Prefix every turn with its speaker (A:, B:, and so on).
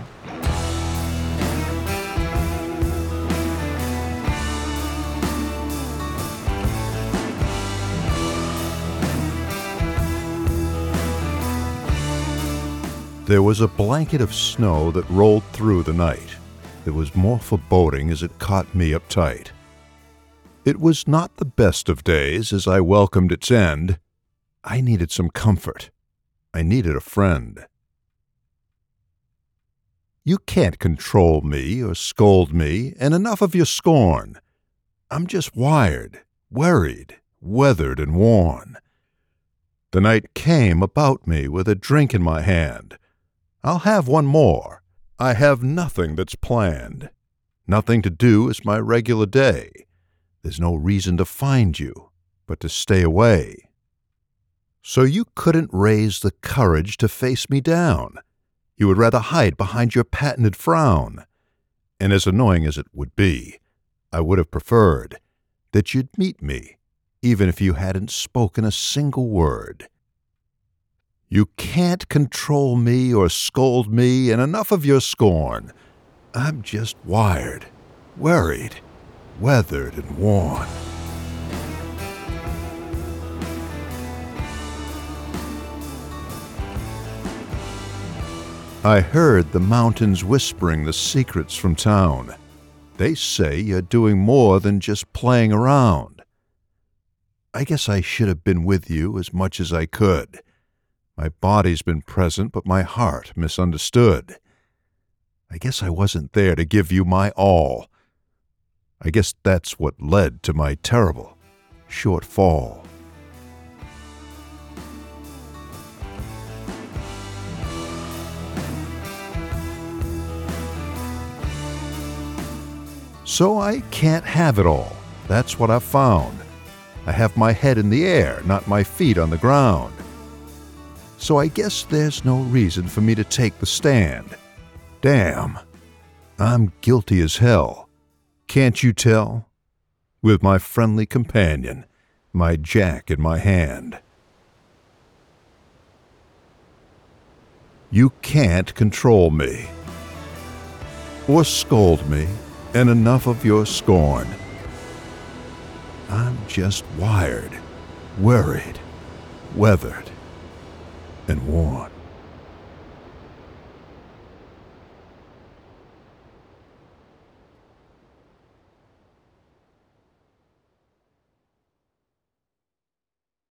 A: There was a blanket of snow that rolled through the night. There was more foreboding as it caught me uptight. It was not the best of days as I welcomed its end. I needed some comfort. I needed a friend. You can't control me or scold me, and enough of your scorn. I'm just wired, worried, weathered, and worn. The night came about me with a drink in my hand. I'll have one more. I have nothing that's planned. Nothing to do is my regular day. There's no reason to find you, but to stay away. So you couldn't raise the courage to face me down. You would rather hide behind your patented frown. And as annoying as it would be, I would have preferred that you'd meet me, even if you hadn't spoken a single word. You can't control me or scold me, and enough of your scorn. I'm just wired, worried, weathered, and worn. I heard the mountains whispering the secrets from town. They say you're doing more than just playing around. I guess I should have been with you as much as I could. My body's been present, but my heart misunderstood. I guess I wasn't there to give you my all. I guess that's what led to my terrible short fall. So I can't have it all. That's what I've found. I have my head in the air, not my feet on the ground. So I guess there's no reason for me to take the stand. Damn, I'm guilty as hell. Can't you tell? With my friendly companion, my jack in my hand. You can't control me or scold me, and enough of your scorn. I'm just wired, worried, weathered, and worn.